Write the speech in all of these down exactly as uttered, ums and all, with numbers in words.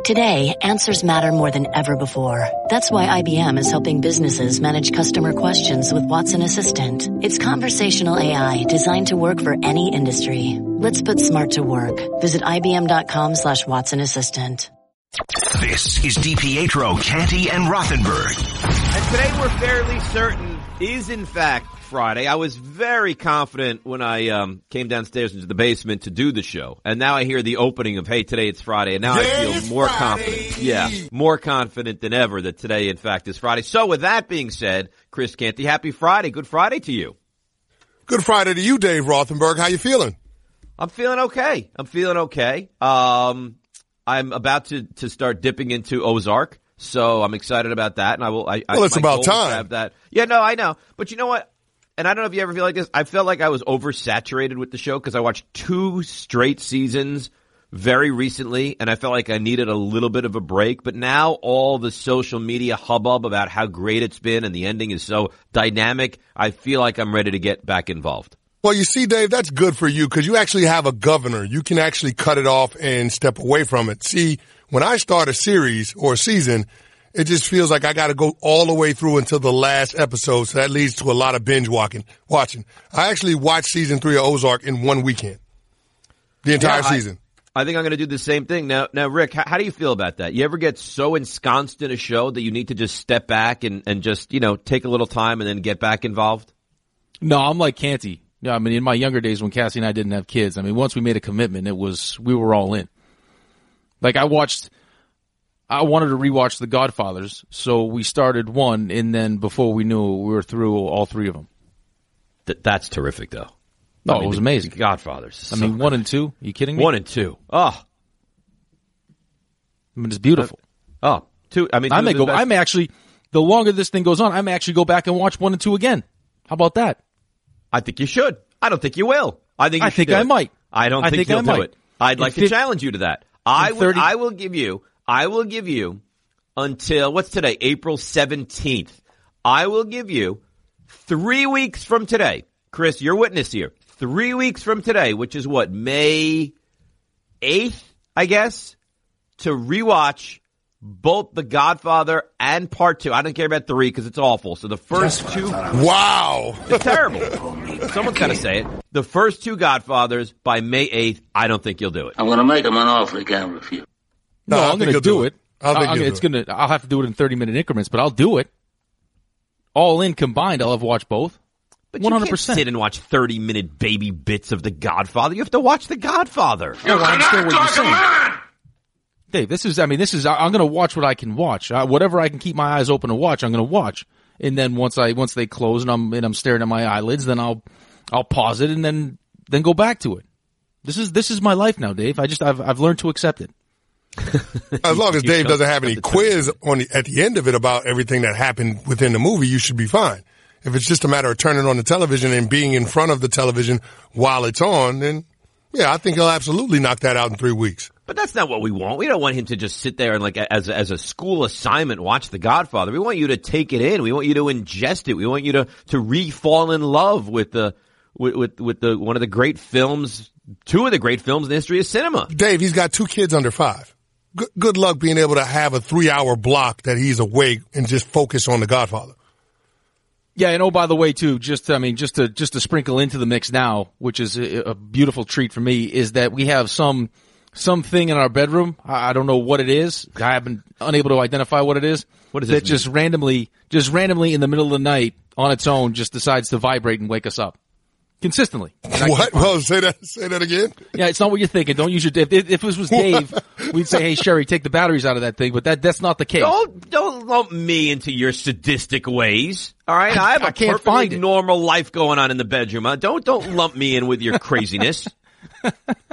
Today, answers matter more than ever before. That's why I B M is helping businesses manage customer questions with Watson Assistant. It's conversational A I designed to work for any industry. Let's put smart to work. Visit ibm.com slash Watson Assistant. This is DiPietro, Canty, and Rothenberg. And today we're fairly certain is in fact Friday. I was very confident when I um, came downstairs into the basement to do the show. And now I hear the opening of, hey, today it's Friday. And now yeah, I feel more Friday. confident. Yeah, more confident than ever that today, in fact, is Friday. So with that being said, Chris Canty, happy Friday. Good Friday to you. Good Friday to you, Dave Rothenberg. How you feeling? I'm feeling okay. I'm feeling okay. Um, I'm about to, to start dipping into Ozark. So I'm excited about that. And I will, I, well, I, it's about time. Have that. Yeah, no, I know. But you know what? And I don't know if you ever feel like this. I felt like I was oversaturated with the show because I watched two straight seasons very recently, and I felt like I needed a little bit of a break. But now all the social media hubbub about how great it's been and the ending is so dynamic, I feel like I'm ready to get back involved. Well, you see, Dave, that's good for you because you actually have a governor. You can actually cut it off and step away from it. See, when I start a series or a season, it just feels like I got to go all the way through until the last episode, so that leads to a lot of binge walking, watching. I actually watched season three of Ozark in one weekend, the entire yeah, I, season. I think I'm going to do the same thing. Now, now, Rick, how, how do you feel about that? You ever get so ensconced in a show that you need to just step back and, and just, you know, take a little time and then get back involved? No, I'm like Canty. Yeah, I mean, in my younger days when Cassie and I didn't have kids, I mean, once we made a commitment, it was, we were all in. Like I watched, I wanted to rewatch The Godfathers, so we started one, and then before we knew it, we were through all three of them. Th- that's terrific, though. No, I mean, it was amazing. Godfathers. I mean, one and two. Are you kidding me? One and two. Oh, I mean, it's beautiful. Uh, oh, two. I mean, two I may go. best. I may actually. The longer this thing goes on, I may actually go back and watch one and two again. How about that? I think you should. I don't think you will. I think you I should think do I it. might. I don't I think, think you'll I do might. it. I'd like In to fi- challenge you to that. I will. thirty I will give you. I will give you until what's today? April seventeenth. I will give you three weeks from today. Chris, you're witness here. Three weeks from today, which is what, May eighth, I guess, to rewatch both The Godfather and Part Two. I don't care about three because it's awful. So the first two, wow, it's terrible. Someone's got to say it. The first two Godfathers by May eighth. I don't think you'll do it. I'm going to make him an offer he can't refuse. No, No, I I'm think going to he'll do do it. it. I think I- he'll it's do going to. I'll have to do it in thirty minute increments, but I'll do it. All in combined, I'll have watched both. But One hundred you can't percent. sit and watch thirty minute baby bits of The Godfather. You have to watch The Godfather. You I understand cannot what you're talk a saying. man! Dave, this is. I mean, this is. I'm going to watch what I can watch. Uh, whatever I can keep my eyes open to watch, I'm going to watch. And then once I once they close and I'm and I'm staring at my eyelids, then I'll I'll pause it and then then go back to it. This is this is my life now, Dave. I just I've I've learned to accept it. As long as You Dave shut- doesn't have any shut the quiz on the, at the end of it about everything that happened within the movie, you should be fine. If it's just a matter of turning on the television and being in front of the television while it's on, then yeah, I think he'll absolutely knock that out in three weeks. But that's not what we want. We don't want him to just sit there and like as as a school assignment watch The Godfather. We want you to take it in. We want you to ingest it. We want you to to re-fall in love with the with with, with the one of the great films, two of the great films in the history of cinema. Dave, he's got two kids under five. Good, good luck being able to have a three hour block that he's awake and just focus on The Godfather. Yeah, and oh, by the way, too, just I mean, just to just to sprinkle into the mix now, which is a, a beautiful treat for me, is that we have some something in our bedroom. I, I don't know what it is. I have been unable to identify what it is. What does that this just randomly, just randomly in the middle of the night on its own, just decides to vibrate and wake us up consistently. What? Well, say that. Say that again. Yeah, it's not what you're thinking. Don't use your. If, if this was Dave, we'd say, "Hey, Sherry, take the batteries out of that thing." But that that's not the case. Don't don't lump me into your sadistic ways. All right, I, have a I can't perfectly find it. normal life going on in the bedroom. Huh? Don't don't lump me in with your craziness. I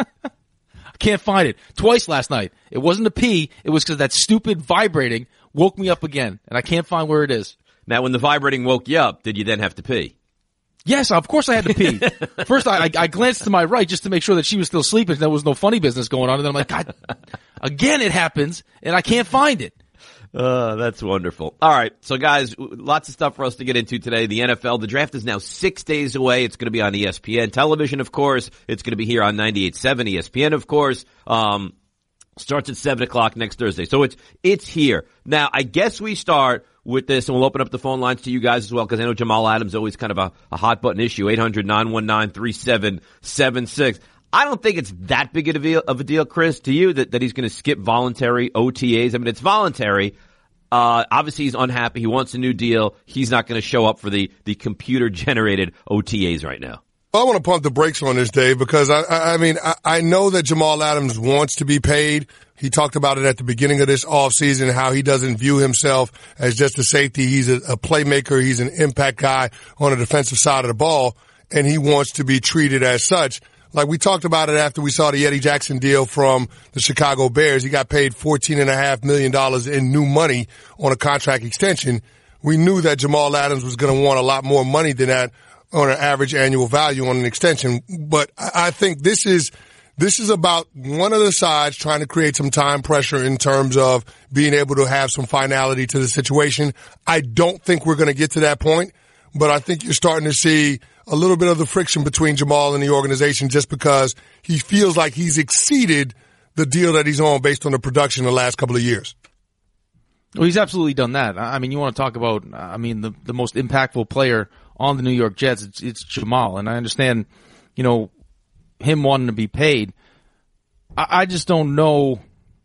can't find it. Twice last night. It wasn't a pee. It was because that stupid vibrating woke me up again, and I can't find where it is. Now, when the vibrating woke you up, did you then have to pee? Yes, of course I had to pee. First, I, I, I glanced to my right just to make sure that she was still sleeping. There was no funny business going on. And then I'm like, God, again it happens, and I can't find it. Uh, that's wonderful. All right. So, guys, lots of stuff for us to get into today. The N F L, the draft is now six days away. It's going to be on E S P N television, of course. It's going to be here on ninety-eight point seven E S P N, of course. Um, Starts at seven o'clock next Thursday. So it's it's here. Now, I guess we start with this, and we'll open up the phone lines to you guys as well, because I know Jamal Adams is always kind of a, a hot-button issue, eight hundred, nine one nine, three seven seven six. I don't think it's that big of a deal, of a deal Chris, to you, that, that he's going to skip voluntary O T As. I mean, it's voluntary. Uh, obviously, he's unhappy. He wants a new deal. He's not going to show up for the, the computer-generated O T As right now. I want to pump the brakes on this, Dave, because I, I, I mean, I, I know that Jamal Adams wants to be paid. He talked about it at the beginning of this offseason, how he doesn't view himself as just a safety. He's a, a playmaker. He's an impact guy on the defensive side of the ball, and he wants to be treated as such. Like we talked about it after we saw the Eddie Jackson deal from the Chicago Bears. He got paid fourteen point five million dollars in new money on a contract extension. We knew that Jamal Adams was going to want a lot more money than that on an average annual value on an extension. But I think this is, this is about one of the sides trying to create some time pressure in terms of being able to have some finality to the situation. I don't think we're going to get to that point, but I think you're starting to see a little bit of the friction between Jamal and the organization just because he feels like he's exceeded the deal that he's on based on the production the last couple of years. Well, he's absolutely done that. I mean, you want to talk about, I mean, the, the most impactful player on the New York Jets, it's, it's Jamal. And I understand, you know, him wanting to be paid. I, I just don't know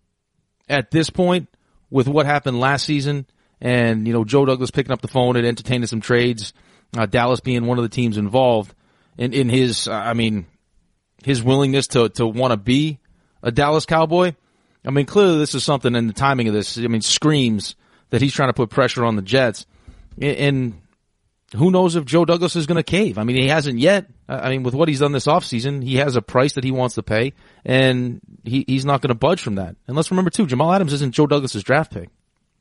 at this point with what happened last season and, you know, Joe Douglas picking up the phone and entertaining some trades, uh, Dallas being one of the teams involved in, in his, uh, I mean, his willingness to, to want to be a Dallas Cowboy. I mean, clearly this is something, and the timing of this, I mean, screams that he's trying to put pressure on the Jets. And who knows if Joe Douglas is going to cave? I mean, he hasn't yet. I mean, with what he's done this offseason, he has a price that he wants to pay, and he, he's not going to budge from that. And let's remember, too, Jamal Adams isn't Joe Douglas's draft pick.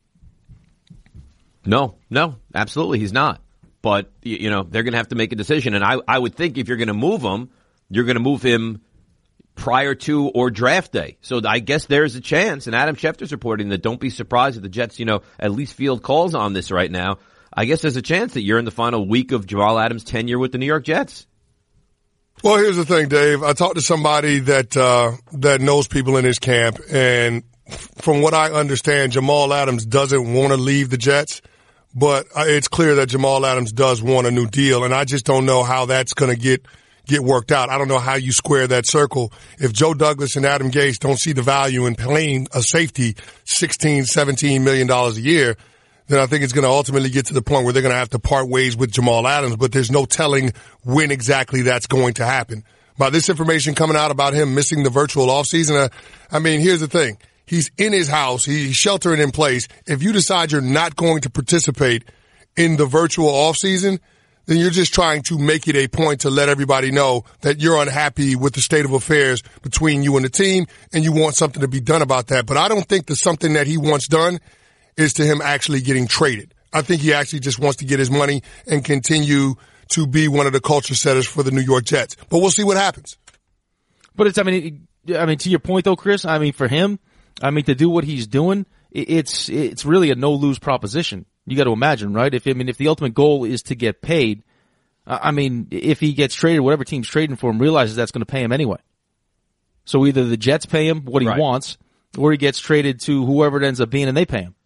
No, no, absolutely he's not. But, you know, they're going to have to make a decision. And I, I would think if you're going to move him, you're going to move him prior to or draft day. So I guess there's a chance, and Adam Schefter's reporting that don't be surprised if the Jets, you know, at least field calls on this right now. I guess there's a chance that you're in the final week of Jamal Adams' tenure with the New York Jets. Well, here's the thing, Dave. I talked to somebody that uh that knows people in his camp, and from what I understand, Jamal Adams doesn't want to leave the Jets, but it's clear that Jamal Adams does want a new deal, and I just don't know how that's going to get get worked out. I don't know how you square that circle. If Joe Douglas and Adam Gase don't see the value in paying a safety sixteen, seventeen million dollars a year, then I think it's going to ultimately get to the point where they're going to have to part ways with Jamal Adams, but there's no telling when exactly that's going to happen. By this information coming out about him missing the virtual offseason, uh, I mean, here's the thing. He's in his house. He's sheltering in place. If you decide you're not going to participate in the virtual offseason, then you're just trying to make it a point to let everybody know that you're unhappy with the state of affairs between you and the team, and you want something to be done about that. But I don't think the something that he wants done is to him actually getting traded. I think he actually just wants to get his money and continue to be one of the culture setters for the New York Jets. But we'll see what happens. But it's, I mean, I mean, to your point though, Chris, I mean, for him, I mean, to do what he's doing, it's, it's really a no-lose proposition. You got to imagine, right? If, I mean, if the ultimate goal is to get paid, I mean, if he gets traded, whatever team's trading for him realizes that's going to pay him anyway. So either the Jets pay him what he right. wants, or he gets traded to whoever it ends up being and they pay him.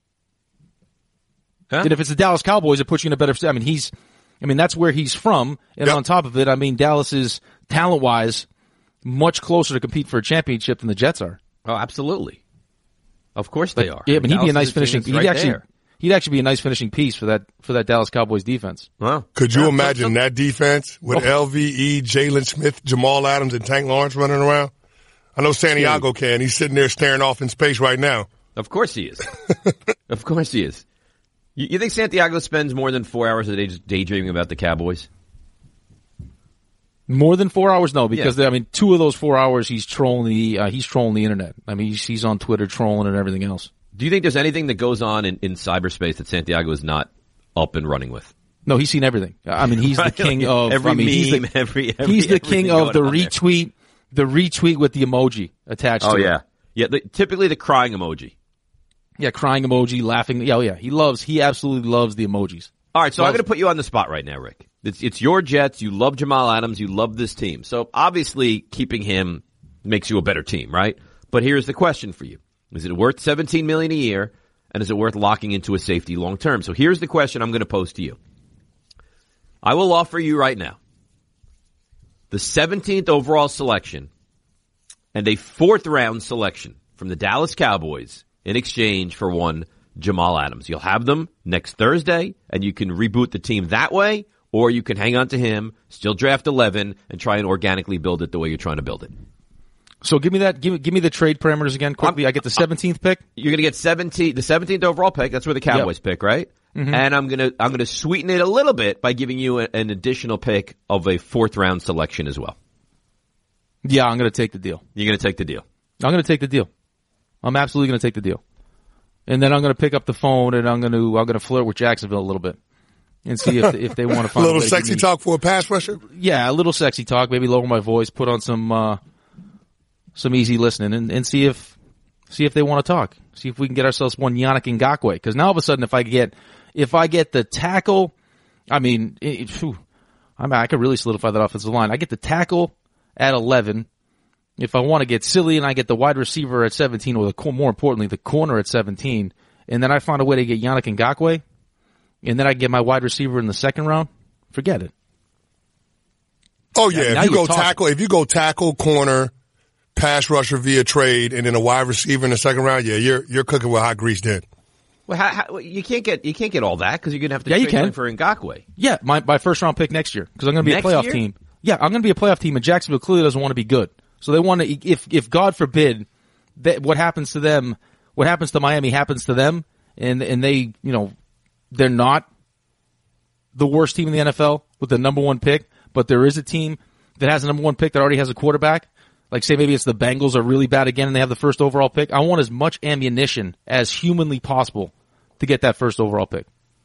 Huh? And if it's the Dallas Cowboys, it puts you in a better, I mean, he's, I mean, that's where he's from. And yep. on top of it, I mean, Dallas is talent-wise much closer to compete for a championship than the Jets are. Oh, absolutely. Of course they are. Yeah, but he'd be a nice finishing, he'd right actually, there. he'd actually be a nice finishing piece for that, for that Dallas Cowboys defense. Wow. Could you yeah, imagine some, that defense with oh. L V E, Jalen Smith, Jamal Adams, and Tank Lawrence running around? I know Santiago can. He's sitting there staring off in space right now. Of course he is. Of course he is. You, you think Santiago spends more than four hours a day just daydreaming about the Cowboys? More than four hours? No, because, yeah. I mean, two of those four hours he's trolling the, uh, he's trolling the internet. I mean, he's, he's on Twitter trolling and everything else. Do you think there's anything that goes on in, in cyberspace that Santiago is not up and running with? No, he's seen everything. I mean, he's the king of, every I mean, meme, he's the, every, every, he's the king of the retweet, there. the retweet with the emoji attached oh, to yeah. it. Yeah, the, typically the crying emoji. Yeah, crying emoji, laughing. Yeah, oh yeah. He loves, he absolutely loves the emojis. All right, so loves I'm going to put you on the spot right now, Rick. It's, it's your Jets. You love Jamal Adams. You love this team. So obviously keeping him makes you a better team, right? But here's the question for you. Is it worth seventeen million dollars a year, and is it worth locking into a safety long term? So here's the question I'm going to pose to you. I will offer you right now the seventeenth overall selection and a fourth round selection from the Dallas Cowboys in exchange for one Jamal Adams. You'll have them next Thursday, and you can reboot the team that way, or you can hang on to him, still draft eleven, and try and organically build it the way you're trying to build it. So give me that. Give me, give me the trade parameters again quickly. I'm, I get the seventeenth pick. You're going to get seventeen, the seventeenth overall pick. That's where the Cowboys yep. pick, right? Mm-hmm. And I'm going to I'm going to sweeten it a little bit by giving you a, an additional pick of a fourth round selection as well. Yeah, I'm going to take the deal. You're going to take the deal. I'm going to take the deal. I'm absolutely going to take the deal. And then I'm going to pick up the phone and I'm going to I'm going to flirt with Jacksonville a little bit and see if if they want to find a little a sexy talk for a pass rusher. Yeah, a little sexy talk. Maybe lower my voice, put on some uh, some easy listening, and, and see if see if they want to talk. See if we can get ourselves one Yannick Ngakoue. Because now all of a sudden, if I get if I get the tackle, I mean, it, whew, I mean, I could really solidify that offensive line. I get the tackle at eleven. If I want to get silly and I get the wide receiver at seventeen, or the more importantly, the corner at seventeen, and then I find a way to get Yannick Ngakoue, and then I get my wide receiver in the second round, forget it. Oh yeah, now if you go talking. tackle, if you go tackle, corner, pass rusher via trade, and then a wide receiver in the second round, yeah, you're you're cooking with hot grease then. Well, how, how, you can't get you can't get all that because you're gonna have to yeah, trade you can. for Ngakoue. Yeah, my my first round pick next year because I'm gonna be next a playoff year? team. Yeah, I'm gonna be a playoff team, and Jacksonville clearly doesn't want to be good. So they want to, if, if God forbid that what happens to them, what happens to Miami happens to them, and, and they, you know, they're not the worst team in the N F L with the number one pick, but there is a team that has a number one pick that already has a quarterback. Like say maybe it's the Bengals are really bad again and they have the first overall pick. I want as much ammunition as humanly possible to get that first overall pick.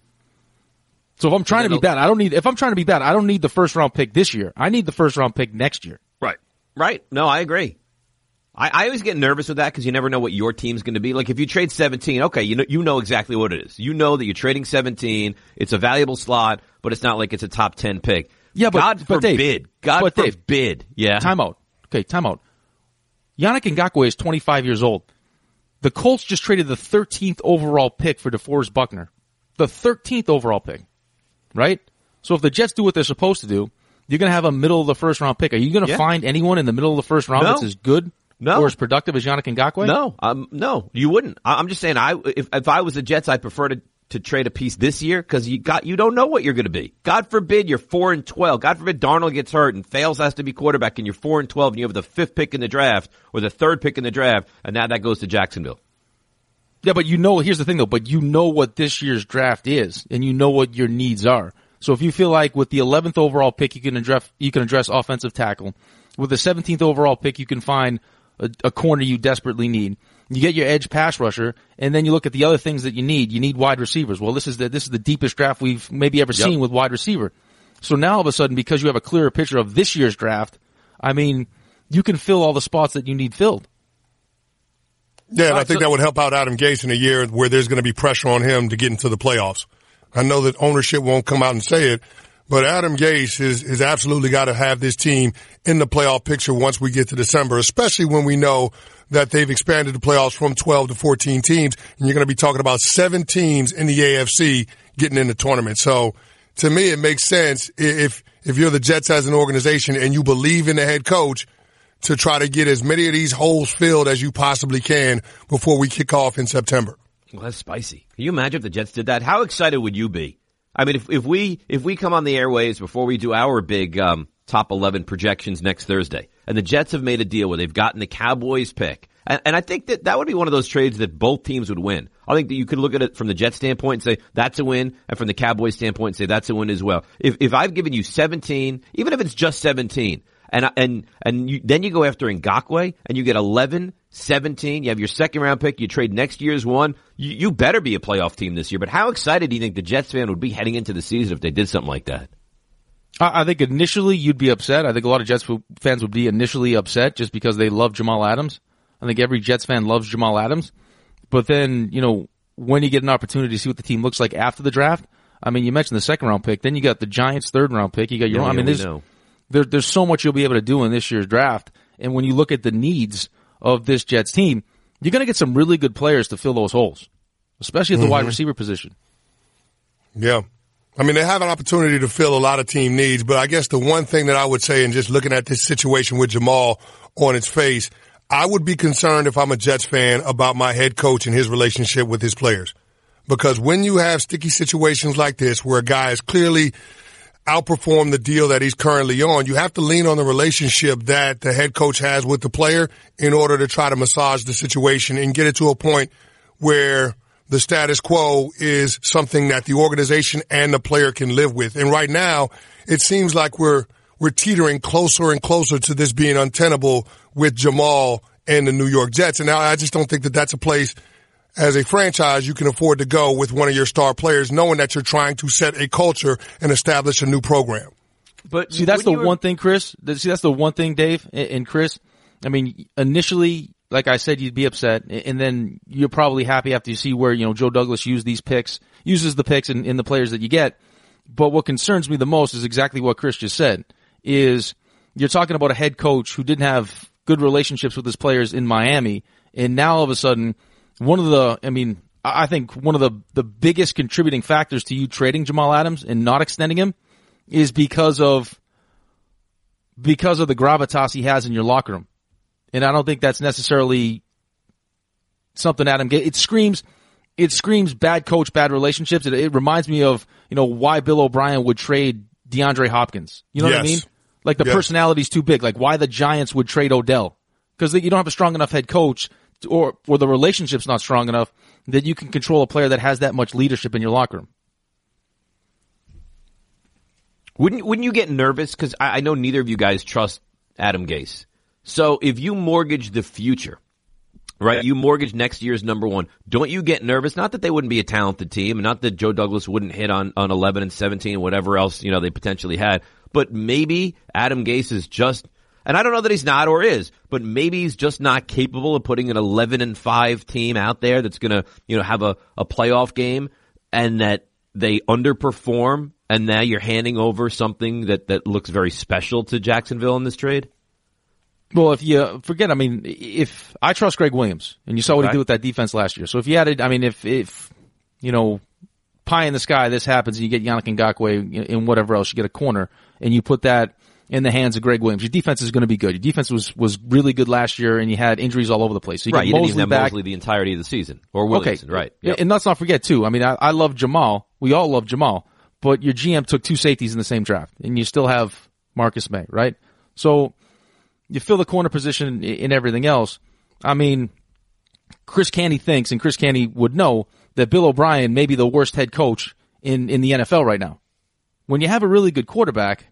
So if I'm trying to be bad, I don't need, if I'm trying to be bad, I don't need the first round pick this year. I need the first round pick next year. Right. Right. No, I agree. I, I always get nervous with that because you never know what your team's going to be. Like if you trade seventeen, okay, you know you know exactly what it is. You know that you're trading seventeen. It's a valuable slot, but it's not like it's a top ten pick. Yeah, but God but forbid. Dave, God but Dave, forbid. Yeah. Timeout. Okay, timeout. Yannick Ngakoue is twenty-five years old. The Colts just traded the thirteenth overall pick for DeForest Buckner. The thirteenth overall pick. Right? So if the Jets do what they're supposed to do, you're going to have a middle of the first round pick. Are you going to yeah. find anyone in the middle of the first round no. that's as good no. or as productive as Yannick Ngakoue? No, um, no, you wouldn't. I, I'm just saying, I if if I was the Jets, I'd prefer to to trade a piece this year because you got you don't know what you're going to be. God forbid you're four and twelve. God forbid Darnold gets hurt and fails has to be quarterback, and you're four and twelve, and you have the fifth pick in the draft or the third pick in the draft, and now that goes to Jacksonville. Yeah, but you know, here's the thing though. But you know what this year's draft is, and you know what your needs are. So if you feel like with the eleventh overall pick you can address you can address offensive tackle, with the seventeenth overall pick you can find a, a corner you desperately need. You get your edge pass rusher, and then you look at the other things that you need. You need wide receivers. Well, this is the this is the deepest draft we've maybe ever yep. seen with wide receiver. So now all of a sudden, because you have a clearer picture of this year's draft, I mean, you can fill all the spots that you need filled. Yeah, and right, I think so- that would help out Adam Gase in a year where there's going to be pressure on him to get into the playoffs. I know that ownership won't come out and say it, but Adam Gase is, is absolutely got to have this team in the playoff picture once we get to December, especially when we know that they've expanded the playoffs from twelve to fourteen teams, and you're going to be talking about seven teams in the A F C getting in the tournament. So to me, it makes sense if, if you're the Jets as an organization and you believe in the head coach to try to get as many of these holes filled as you possibly can before we kick off in September. Well, that's spicy. Can you imagine if the Jets did that? How excited would you be? I mean, if, if we if we come on the airwaves before we do our big um, top eleven projections next Thursday, and the Jets have made a deal where they've gotten the Cowboys pick, and, and I think that that would be one of those trades that both teams would win. I think that you could look at it from the Jets standpoint and say that's a win, and from the Cowboys standpoint say that's a win as well. If if I've given you seventeen, even if it's just seventeen, and and and you, then you go after Ngakoue and you get eleven, seventeen, you have your second round pick, you trade next year's one, you, you better be a playoff team this year. But how excited do you think the Jets fan would be heading into the season if they did something like that? I, I think initially you'd be upset. I think a lot of Jets fans would be initially upset just because they love Jamal Adams. I think every Jets fan loves Jamal Adams. But then, you know, when you get an opportunity to see what the team looks like after the draft, I mean, you mentioned the second round pick, then you got the Giants' third round pick, you got your yeah, own, I mean, there's, there, there's so much you'll be able to do in this year's draft. And when you look at the needs of this Jets team, you're going to get some really good players to fill those holes, especially at the mm-hmm. wide receiver position. Yeah. I mean, they have an opportunity to fill a lot of team needs, but I guess the one thing that I would say, and just looking at this situation with Jamal on its face, I would be concerned if I'm a Jets fan about my head coach and his relationship with his players. Because when you have sticky situations like this where a guy is clearly outperformed the deal that he's currently on, you have to lean on the relationship that the head coach has with the player in order to try to massage the situation and get it to a point where the status quo is something that the organization and the player can live with. And right now, it seems like we're we're teetering closer and closer to this being untenable with Jamal and the New York Jets. And now I just don't think that that's a place as a franchise you can afford to go with one of your star players, knowing that you're trying to set a culture and establish a new program. But see, that's the one thing, Chris. See, that's the one thing, Dave and Chris. I mean, initially, like I said, you'd be upset, and then you're probably happy after you see where, you know, Joe Douglas used these picks, uses the picks in, in the players that you get. But what concerns me the most is exactly what Chris just said, is you're talking about a head coach who didn't have good relationships with his players in Miami, and now all of a sudden, one of the, I mean, I think one of the, the biggest contributing factors to you trading Jamal Adams and not extending him is because of, because of the gravitas he has in your locker room. And I don't think that's necessarily something Adam Gase, it screams, it screams bad coach, bad relationships. It, it reminds me of, you know, why Bill O'Brien would trade DeAndre Hopkins. You know yes. what I mean? Like the yes. personality's too big. Like why the Giants would trade Odell. Because you don't have a strong enough head coach or, or the relationship's not strong enough that you can control a player that has that much leadership in your locker room. Wouldn't, wouldn't you get nervous? Because I, I know neither of you guys trust Adam Gase. So if you mortgage the future, right, you mortgage next year's number one, don't you get nervous? Not that they wouldn't be a talented team, and not that Joe Douglas wouldn't hit on, on eleven and seventeen, whatever else, you know, they potentially had, but maybe Adam Gase is just, and I don't know that he's not or is, but maybe he's just not capable of putting an eleven and five team out there that's gonna, you know, have a, a playoff game, and that they underperform, and now you're handing over something that, that looks very special to Jacksonville in this trade? Well, if you forget, I mean, if I trust Greg Williams, and you saw what okay. he did with that defense last year. So if you added, I mean, if, if, you know, pie in the sky, this happens, and you get Yannick Ngakoue and whatever else, you get a corner, and you put that in the hands of Greg Williams, your defense is going to be good. Your defense was, was really good last year, and you had injuries all over the place. So you right, get you Mosley didn't even back. have Mosley the entirety of the season. Or Williamson, okay. right. Yep. And let's not forget, too, I mean, I, I love Jamal. We all love Jamal. But your G M took two safeties in the same draft, and you still have Marcus May, right? So you fill the corner position in everything else. I mean, Chris Canty thinks, and Chris Canty would know, that Bill O'Brien may be the worst head coach in, in the N F L right now. When you have a really good quarterback,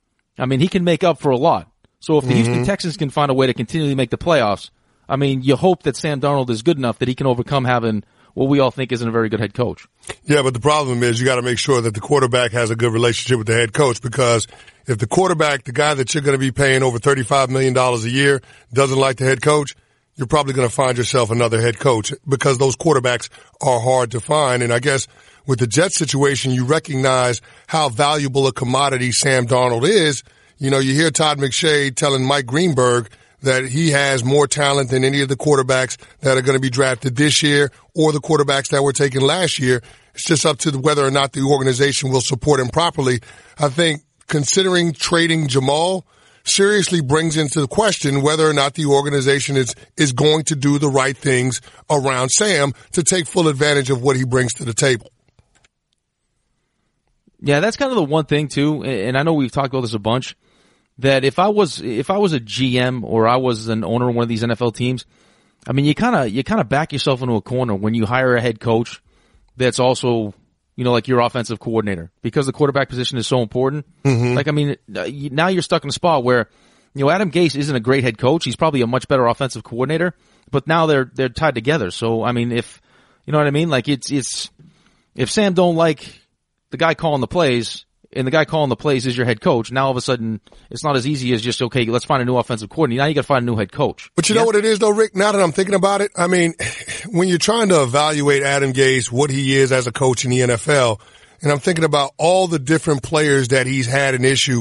I mean, he can make up for a lot. So if the mm-hmm. Houston Texans can find a way to continually make the playoffs, I mean, you hope that Sam Darnold is good enough that he can overcome having what we all think isn't a very good head coach. Yeah, but the problem is you got to make sure that the quarterback has a good relationship with the head coach, because if the quarterback, the guy that you're going to be paying over thirty-five million dollars a year, doesn't like the head coach, you're probably going to find yourself another head coach, because those quarterbacks are hard to find. And I guess with the Jets situation, you recognize how valuable a commodity Sam Darnold is. You know, you hear Todd McShay telling Mike Greenberg that he has more talent than any of the quarterbacks that are going to be drafted this year or the quarterbacks that were taken last year. It's just up to whether or not the organization will support him properly. I think considering trading Jamal seriously brings into the question whether or not the organization is, is going to do the right things around Sam to take full advantage of what he brings to the table. Yeah, that's kind of the one thing too, and I know we've talked about this a bunch, that if I was, if I was a G M or I was an owner of one of these N F L teams, I mean, you kind of, you kind of back yourself into a corner when you hire a head coach that's also, you know, like your offensive coordinator, because the quarterback position is so important. Mm-hmm. Like, I mean, now you're stuck in a spot where, you know, Adam Gase isn't a great head coach. He's probably a much better offensive coordinator, but now they're, they're tied together. So, I mean, if, you know what I mean? Like, it's, it's, if Sam don't like the guy calling the plays, and the guy calling the plays is your head coach, now all of a sudden it's not as easy as just, okay, let's find a new offensive coordinator. Now you got to find a new head coach. But you yeah? know what it is though, Rick? Now that I'm thinking about it, I mean, when you're trying to evaluate Adam Gase, what he is as a coach in the N F L, and I'm thinking about all the different players that he's had an issue with,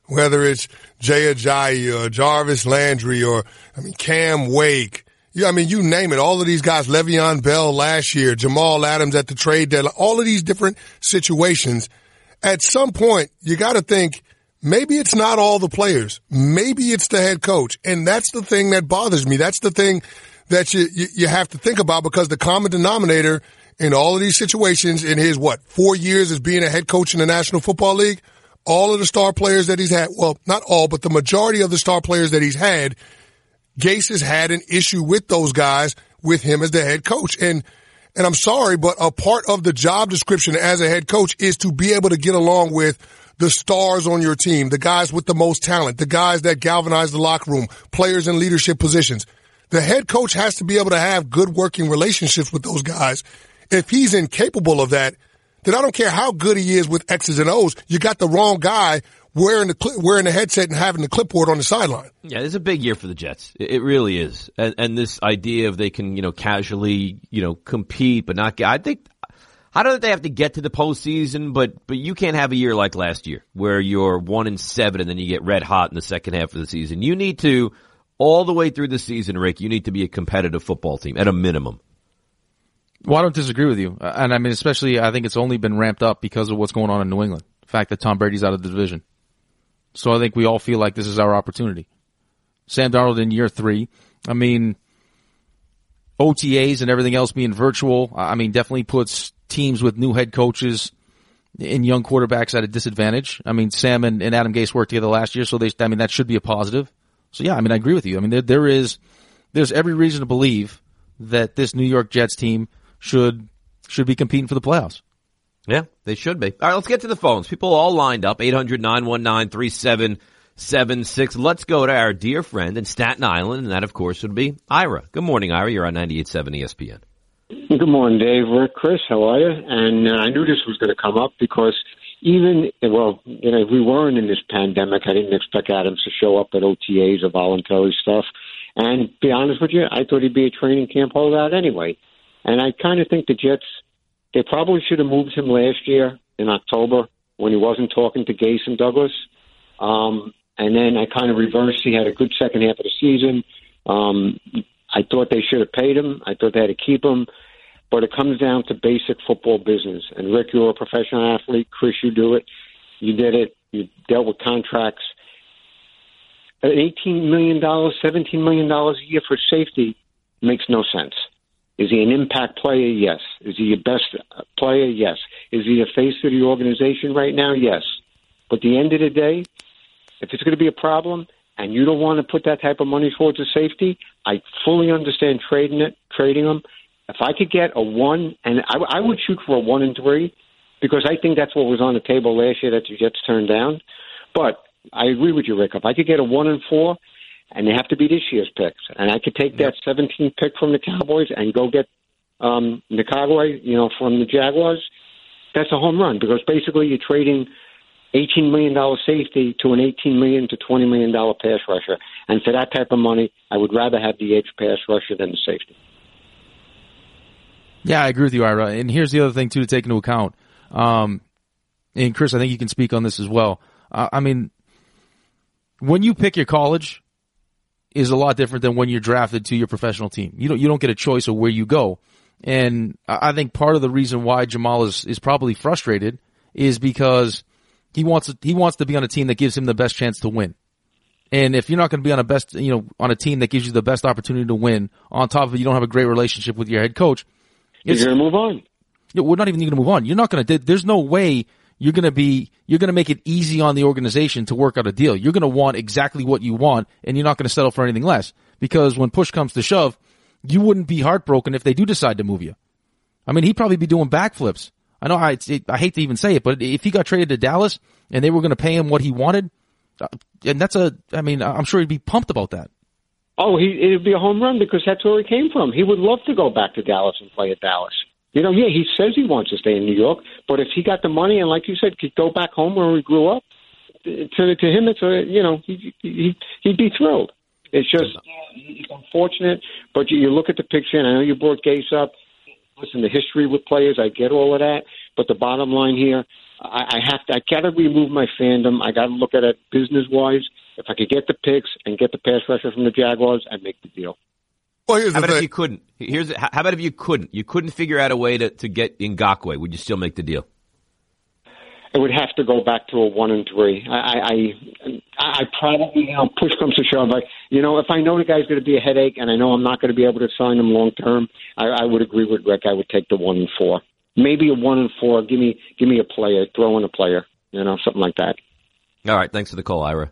whether it's Jay Ajayi or Jarvis Landry or, I mean, Cam Wake. Yeah, I mean, you name it. All of these guys, Le'Veon Bell last year, Jamal Adams at the trade deadline, all of these different situations. At some point, you got to think, maybe it's not all the players. Maybe it's the head coach. And that's the thing that bothers me. That's the thing that you, you, you have to think about, because the common denominator in all of these situations in his, what, four years as being a head coach in the National Football League, all of the star players that he's had, well, not all, but the majority of the star players that he's had, Gase has had an issue with those guys with him as the head coach. And, and I'm sorry, but a part of the job description as a head coach is to be able to get along with the stars on your team, the guys with the most talent, the guys that galvanize the locker room, players in leadership positions. The head coach has to be able to have good working relationships with those guys. If he's incapable of that, then I don't care how good he is with X's and O's. You got the wrong guy wearing the cli- wearing the headset and having the clipboard on the sideline. Yeah, this is a big year for the Jets. It, it really is. And, and this idea of they can, you know, casually, you know, compete but not get, I think, I don't think they have to get to the postseason, but, but you can't have a year like last year where you're one and seven and then you get red hot in the second half of the season. You need to, all the way through the season, Rick, you need to be a competitive football team at a minimum. Well, I don't disagree with you. And I mean, especially, I think it's only been ramped up because of what's going on in New England. The fact that Tom Brady's out of the division. So I think we all feel like this is our opportunity. Sam Darnold in year three. I mean, O T As and everything else being virtual, I mean, definitely puts teams with new head coaches and young quarterbacks at a disadvantage. I mean, Sam and, and Adam Gase worked together last year, so they, I mean, that should be a positive. So yeah, I mean, I agree with you. I mean, there, there is, there's every reason to believe that this New York Jets team should, should be competing for the playoffs. Yeah, they should be. All right, let's get to the phones. People all lined up, eight hundred, nine one nine, three seven seven six. Let's go to our dear friend in Staten Island, and that, of course, would be Ira. Good morning, Ira. You're on ninety-eight point seven E S P N. Good morning, Dave. Rick, Chris, how are you? And uh, I knew this was going to come up because even, well, you know, if we weren't in this pandemic, I didn't expect Adams to show up at O T As or voluntary stuff. And to be honest with you, I thought he'd be a training camp holdout anyway. And I kind of think the Jets, they probably should have moved him last year in October when he wasn't talking to Gase and Douglas. Um, and then I kind of reversed. He had a good second half of the season. Um, I thought they should have paid him. I thought they had to keep him. But it comes down to basic football business. And Rick, you're a professional athlete. Chris, you do it. You did it. You dealt with contracts. At eighteen million dollars, seventeen million dollars a year for safety makes no sense. Is he an impact player? Yes. Is he your best player? Yes. Is he a face of the organization right now? Yes. But at the end of the day, if it's going to be a problem and you don't want to put that type of money towards a safety, I fully understand trading it, trading him. If I could get a one, and I, I would shoot for a one and three, because I think that's what was on the table last year that the Jets turned down. But I agree with you, Rick. If I could get a one and four, and they have to be this year's picks, and I could take that seventeenth pick from the Cowboys and go get um, Nicagua, you know, from the Jaguars, that's a home run, because basically you're trading eighteen million dollars safety to an eighteen million dollars to twenty million dollars pass rusher. And for that type of money, I would rather have the edge pass rusher than the safety. Yeah, I agree with you, Ira. And here's the other thing, too, to take into account. Um, and Chris, I think you can speak on this as well. Uh, I mean, when you pick your college is a lot different than when you're drafted to your professional team. You don't, you don't get a choice of where you go. And I think part of the reason why Jamal is, is probably frustrated is because he wants, he wants to be on a team that gives him the best chance to win. And if you're not going to be on a best, you know, on a team that gives you the best opportunity to win, on top of it, you don't have a great relationship with your head coach. You're going to move on. We're not even going to move on. You're not going to, there's no way you're going to be, you're going to make it easy on the organization to work out a deal. You're going to want exactly what you want, and you're not going to settle for anything less. Because when push comes to shove, you wouldn't be heartbroken if they do decide to move you. I mean, he'd probably be doing backflips. I know I, it, I hate to even say it, but if he got traded to Dallas and they were going to pay him what he wanted, uh, and that's a, I mean, I'm sure he'd be pumped about that. Oh, he, it'd be a home run, because that's where he came from. He would love to go back to Dallas and play at Dallas. You know, yeah, he says he wants to stay in New York, but if he got the money and, like you said, could go back home where he grew up, to to him, it's a, you know, he, he, he'd be thrilled. It's just, it's unfortunate, but you, you look at the picture, and I know you brought Gase up. Listen, the history with players, I get all of that, but the bottom line here, I, I have to. I got to remove my fandom. I got to look at it business wise. If I could get the picks and get the pass rusher from the Jaguars, I'd make the deal. Well, here's how the about thing. if you couldn't? Here's how about if you couldn't? You couldn't figure out a way to, to get Ngakoue. Would you still make the deal? It would have to go back to a one and three. I, I, I probably, you know, push comes to shove. Like, you know, if I know the guy's going to be a headache and I know I'm not going to be able to sign him long term, I, I would agree with Rick. I would take the one and four, maybe a one and four. Give me, give me a player, throw in a player, you know, something like that. All right, thanks for the call, Ira.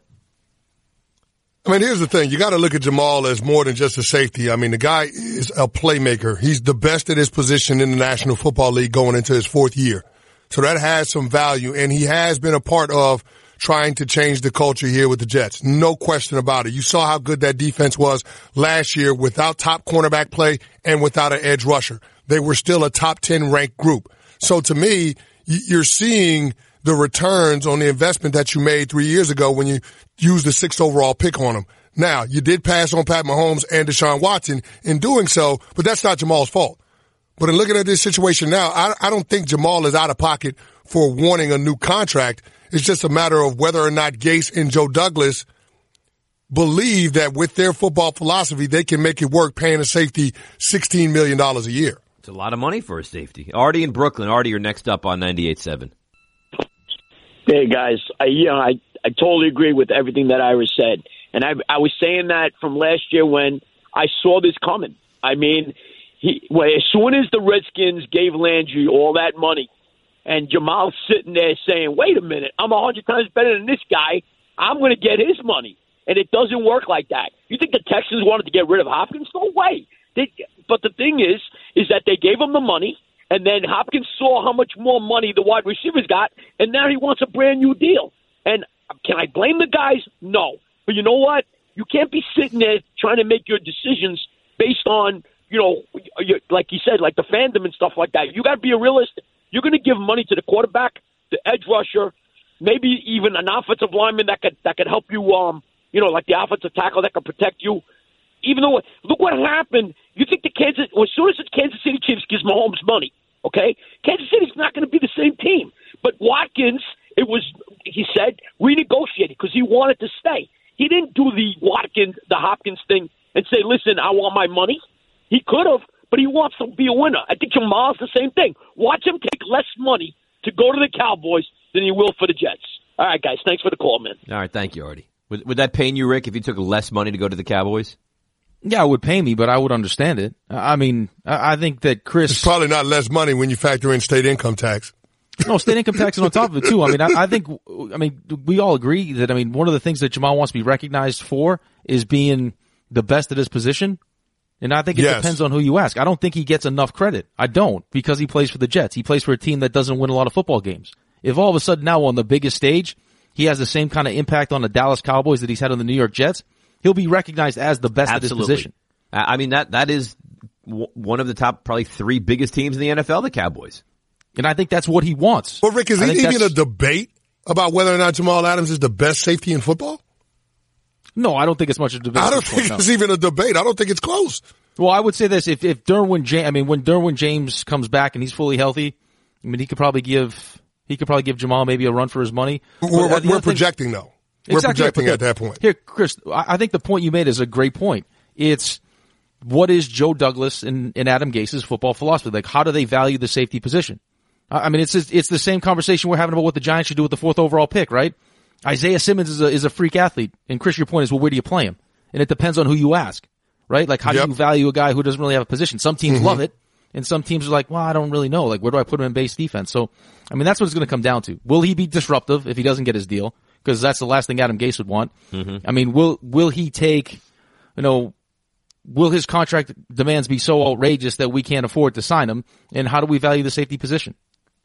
I mean, here's the thing. You got to look at Jamal as more than just a safety. I mean, the guy is a playmaker. He's the best at his position in the National Football League going into his fourth year. So that has some value, and he has been a part of trying to change the culture here with the Jets. No question about it. You saw how good that defense was last year without top cornerback play and without an edge rusher. They were still a top ten ranked group. So to me, you're seeing the returns on the investment that you made three years ago when you used the sixth overall pick on him. Now, you did pass on Pat Mahomes and Deshaun Watson in doing so, but that's not Jamal's fault. But in looking at this situation now, I, I don't think Jamal is out of pocket for wanting a new contract. It's just a matter of whether or not Gase and Joe Douglas believe that with their football philosophy, they can make it work paying a safety sixteen million dollars a year. It's a lot of money for a safety. Artie in Brooklyn. Artie, you're next up on ninety-eight seven. Hey, guys. I, you know, I, I totally agree with everything that Ira said. And I, I was saying that from last year when I saw this coming. I mean, he, well, as soon as the Redskins gave Landry all that money and Jamal's sitting there saying, wait a minute, I'm a hundred times better than this guy, I'm going to get his money. And it doesn't work like that. You think the Texans wanted to get rid of Hopkins? No way. They, but the thing is, is that they gave him the money, and then Hopkins saw how much more money the wide receivers got, and now he wants a brand new deal. And can I blame the guys? No. But you know what? You can't be sitting there trying to make your decisions based on, you know, like you said, like the fandom and stuff like that. You got to be a realist. You're going to give money to the quarterback, the edge rusher, maybe even an offensive lineman that could that could help you, um, you know, like the offensive tackle that could protect you. Even though, look what happened. You think the Kansas, well, as soon as the Kansas City Chiefs gives Mahomes money, okay, Kansas City's not going to be the same team. But Watkins, it was, he said, renegotiated because he wanted to stay. He didn't do the Watkins, the Hopkins thing and say, listen, I want my money. He could have, but he wants to be a winner. I think Jamal's the same thing. Watch him take less money to go to the Cowboys than he will for the Jets. All right, guys, thanks for the call, man. All right, thank you, Artie. Would, would that pain you, Rick, if you took less money to go to the Cowboys? Yeah, it would pay me, but I would understand it. I mean, I think that Chris... It's probably not less money when you factor in state income tax. No, state income tax is on top of it, too. I mean, I, I think, I mean, we all agree that, I mean, one of the things that Jamal wants to be recognized for is being the best at his position. And I think it yes. depends on who you ask. I don't think he gets enough credit. I don't, because he plays for the Jets. He plays for a team that doesn't win a lot of football games. If all of a sudden now on the biggest stage, he has the same kind of impact on the Dallas Cowboys that he's had on the New York Jets, he'll be recognized as the best Absolutely. at his position. I mean, that that is w- one of the top probably three biggest teams in the N F L, the Cowboys. And I think that's what he wants. Well, Rick, is I it think even a debate about whether or not Jamal Adams is the best safety in football? No, I don't think it's much of a debate. I don't think no. it's even a debate. I don't think it's close. Well, I would say this. If, if Derwin James, I mean, when Derwin James comes back and he's fully healthy, I mean, he could probably give, he could probably give Jamal maybe a run for his money. We're, But, uh, we're projecting thing, though. We're exactly, projecting but at that point. Here, Chris, I think the point you made is a great point. It's, what is Joe Douglas and, and Adam Gase's football philosophy? Like, how do they value the safety position? I mean, it's it's the same conversation we're having about what the Giants should do with the fourth overall pick, right? Isaiah Simmons is a is a freak athlete, and Chris, your point is, well, where do you play him? And it depends on who you ask, right? Like, how yep. do you value a guy who doesn't really have a position? Some teams mm-hmm. love it, and some teams are like, well, I don't really know. Like, where do I put him in base defense? So, I mean, that's what it's going to come down to. Will he be disruptive if he doesn't get his deal? Because that's the last thing Adam Gase would want. Mm-hmm. I mean, will will he take, you know, will his contract demands be so outrageous that we can't afford to sign him? And how do we value the safety position?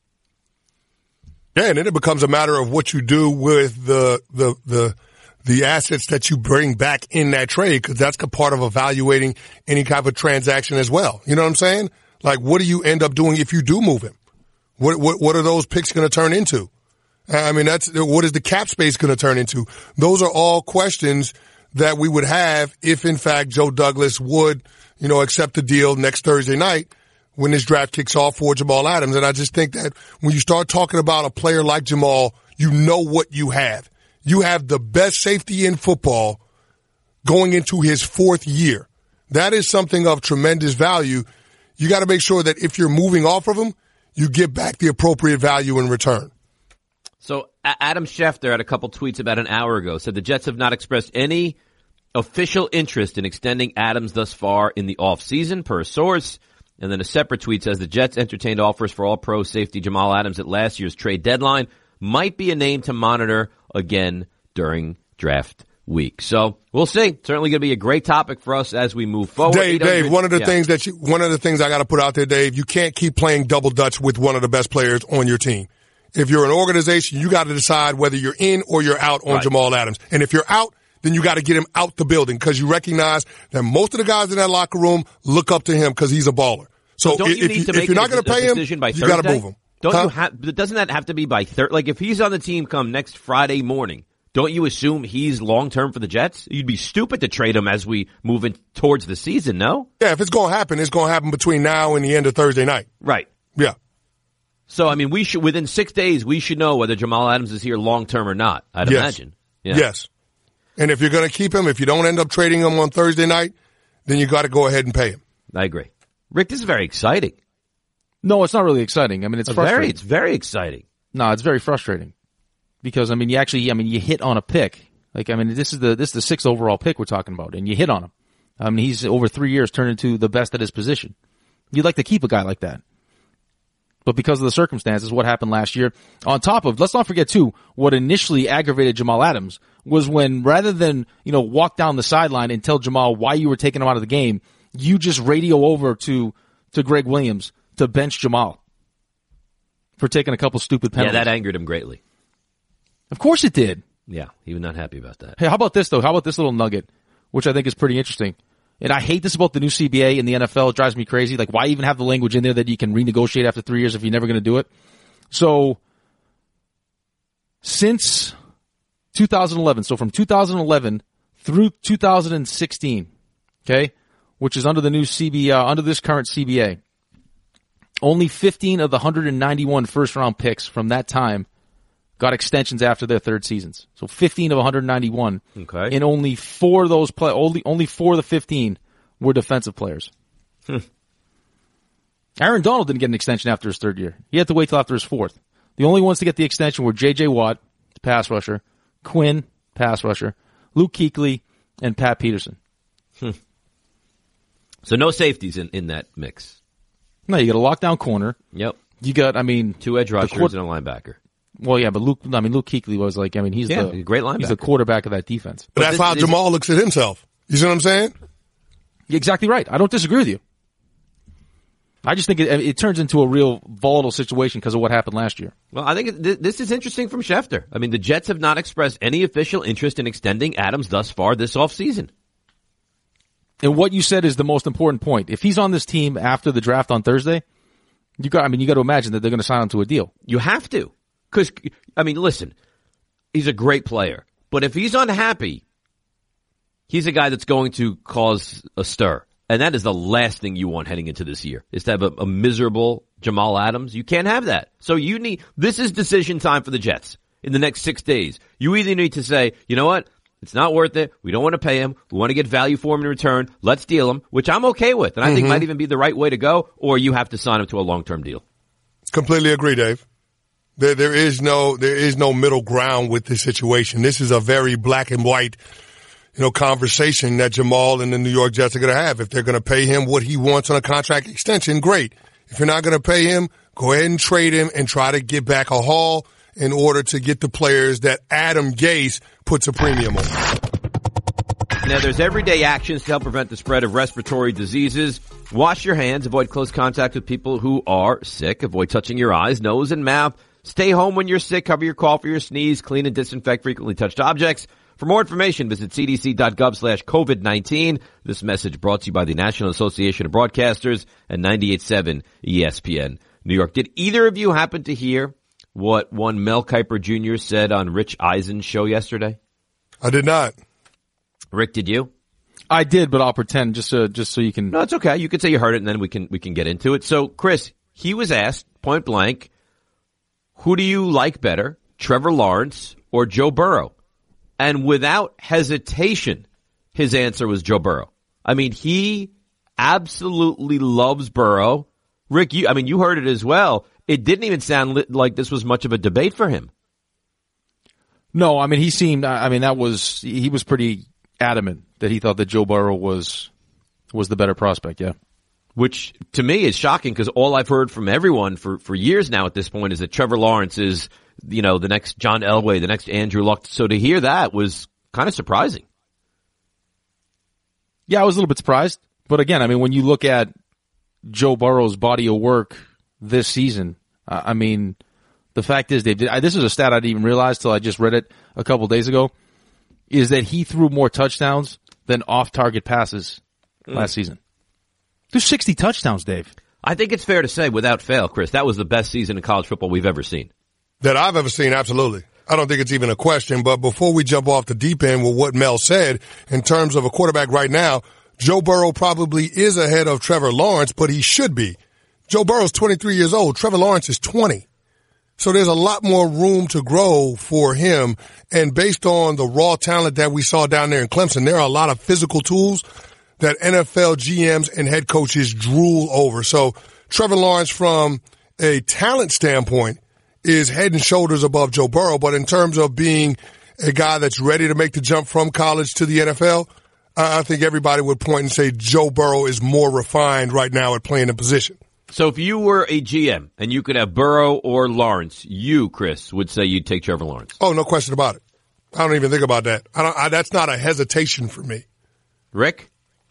Yeah, and then it becomes a matter of what you do with the the the the assets that you bring back in that trade, because that's a part of evaluating any kind of transaction as well. You know what I'm saying? Like, what do you end up doing if you do move him? What what what are those picks going to turn into? I mean, that's what is the cap space going to turn into? Those are all questions that we would have if, in fact, Joe Douglas would, you know, accept the deal next Thursday night when this draft kicks off for Jamal Adams. And I just think that when you start talking about a player like Jamal, you know what you have. You have the best safety in football going into his fourth year. That is something of tremendous value. You got to make sure that if you're moving off of him, you get back the appropriate value in return. So Adam Schefter had a couple tweets about an hour ago, said the Jets have not expressed any official interest in extending Adams thus far in the offseason, per a source. And then a separate tweet says the Jets entertained offers for all-pro safety Jamal Adams at last year's trade deadline. Might be a name to monitor again during draft week. So we'll see. Certainly going to be a great topic for us as we move forward. Dave, Dave, one of the yeah. things that you, one of the things I got to put out there, Dave, you can't keep playing double dutch with one of the best players on your team. If you're an organization, you got to decide whether you're in or you're out on right. Jamal Adams. And if you're out, then you got to get him out the building because you recognize that most of the guys in that locker room look up to him because he's a baller. So don't if, you need you, to if make you're not going to pay him, you got to move him. Don't huh? you have? Doesn't that have to be by third? Like if he's on the team come next Friday morning, don't you assume he's long term for the Jets? You'd be stupid to trade him as we move in towards the season. No. Yeah, if it's going to happen, it's going to happen between now and the end of Thursday night. Right. Yeah. So I mean, we should within six days we should know whether Jamal Adams is here long term or not. I'd yes. imagine. Yeah. Yes. And if you're going to keep him, if you don't end up trading him on Thursday night, then you got to go ahead and pay him. I agree. Rick, this is very exciting. No, it's not really exciting. I mean, it's a frustrating. Very, it's very exciting. No, it's very frustrating because I mean, you actually, I mean, you hit on a pick. Like, I mean, this is the this is the sixth overall pick we're talking about, and you hit on him. I mean, he's over three years turned into the best at his position. You'd like to keep a guy like that, but because of the circumstances, what happened last year. On top of, let's not forget too, what initially aggravated Jamal Adams was when rather than you know walk down the sideline and tell Jamal why you were taking him out of the game, you just radio over to to Greg Williams to bench Jamal for taking a couple stupid penalties. Yeah, that angered him greatly. Of course it did. Yeah, he was not happy about that. Hey, how about this, though? How about this little nugget, which I think is pretty interesting? And I hate this about the new C B A in the N F L. It drives me crazy. Like, why even have the language in there that you can renegotiate after three years if you're never going to do it? So, since two thousand eleven, so from two thousand eleven through two thousand sixteen, okay, which is under the new C B A, uh, under this current C B A, only fifteen of the one hundred ninety-one first-round picks from that time got extensions after their third seasons. So fifteen of one hundred ninety-one. Okay. And only four of those play, only, only four of the fifteen were defensive players. Hmm. Aaron Donald didn't get an extension after his third year. He had to wait till after his fourth. The only ones to get the extension were J J Watt, pass rusher, Quinn, pass rusher, Luke Kuechly, and Pat Peterson. Hmm. So no safeties in, in that mix. No, you got a lockdown corner. Yep. You got, I mean, two edge rushers quor- and a linebacker. Well, yeah, but Luke, I mean, Luke Kuechly was like, I mean, he's yeah, the he's a great linebacker. He's the quarterback of that defense. But that's this, how this, Jamal looks at himself. You see what I'm saying? You're exactly right. I don't disagree with you. I just think it, it turns into a real volatile situation because of what happened last year. Well, I think th- this is interesting from Schefter. I mean, the Jets have not expressed any official interest in extending Adams thus far this offseason. And what you said is the most important point. If he's on this team after the draft on Thursday, you got, I mean, you got to imagine that they're going to sign him to a deal. You have to. Because, I mean, listen, he's a great player. But if he's unhappy, he's a guy that's going to cause a stir. And that is the last thing you want heading into this year, is to have a, a miserable Jamal Adams. You can't have that. So you need, this is decision time for the Jets in the next six days. You either need to say, you know what? It's not worth it. We don't want to pay him. We want to get value for him in return. Let's deal him, which I'm okay with. And I mm-hmm. think might even be the right way to go. Or you have to sign him to a long-term deal. Completely agree, Dave. There, there is no, there is no middle ground with this situation. This is a very black and white, you know, conversation that Jamal and the New York Jets are going to have. If they're going to pay him what he wants on a contract extension, great. If you're not going to pay him, go ahead and trade him and try to get back a haul in order to get the players that Adam Gase puts a premium on. Now, there's everyday actions to help prevent the spread of respiratory diseases. Wash your hands. Avoid close contact with people who are sick. Avoid touching your eyes, nose, and mouth. Stay home when you're sick. Cover your cough or your sneeze. Clean and disinfect frequently touched objects. For more information, visit cdc.gov slash COVID nineteen. This message brought to you by the National Association of Broadcasters and ninety-eight point seven E S P N New York. Did either of you happen to hear what one Mel Kiper Junior said on Rich Eisen's show yesterday? I did not. Rick, did you? I did, but I'll pretend just so, just so you can. No, it's okay. You can say you heard it, and then we can we can get into it. So, Chris, he was asked point blank, who do you like better, Trevor Lawrence or Joe Burrow? And without hesitation, his answer was Joe Burrow. I mean, he absolutely loves Burrow. Rick, you, I mean, you heard it as well. It didn't even sound li- like this was much of a debate for him. No, I mean, he seemed, I mean, that was, he was pretty adamant that he thought that Joe Burrow was, was the better prospect, yeah. Which, to me, is shocking because all I've heard from everyone for, for years now at this point is that Trevor Lawrence is, you know, the next John Elway, the next Andrew Luck. So to hear that was kind of surprising. Yeah, I was a little bit surprised. But again, I mean, when you look at Joe Burrow's body of work this season, uh, I mean, the fact is, Dave, I, this is a stat I didn't even realize till I just read it a couple days ago, is that he threw more touchdowns than off-target passes mm. last season. There's sixty touchdowns, Dave. I think it's fair to say, without fail, Chris, that was the best season in college football we've ever seen. That I've ever seen, absolutely. I don't think it's even a question. But before we jump off the deep end with what Mel said, in terms of a quarterback right now, Joe Burrow probably is ahead of Trevor Lawrence, but he should be. Joe Burrow's twenty-three years old. Trevor Lawrence is twenty. So there's a lot more room to grow for him. And based on the raw talent that we saw down there in Clemson, there are a lot of physical tools that N F L G Ms and head coaches drool over. So Trevor Lawrence, from a talent standpoint, is head and shoulders above Joe Burrow. But in terms of being a guy that's ready to make the jump from college to the N F L, I think everybody would point and say Joe Burrow is more refined right now at playing the position. So if you were a G M and you could have Burrow or Lawrence, you, Chris, would say you'd take Trevor Lawrence. Oh, no question about it. I don't even think about that. I don't, I, that's not a hesitation for me. Rick?